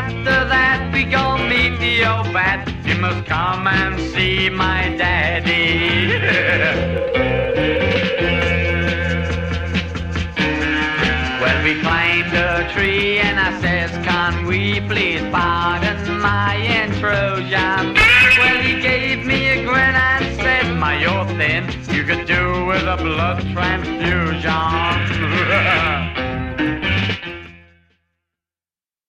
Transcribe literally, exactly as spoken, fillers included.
after that we go meet the old bat. You must come and see my daddy. Well, we climbed a tree and I says, can we please pardon my intrusion? Well, he gave me a grin and said, my, you're thin, you could do with a blood transfusion.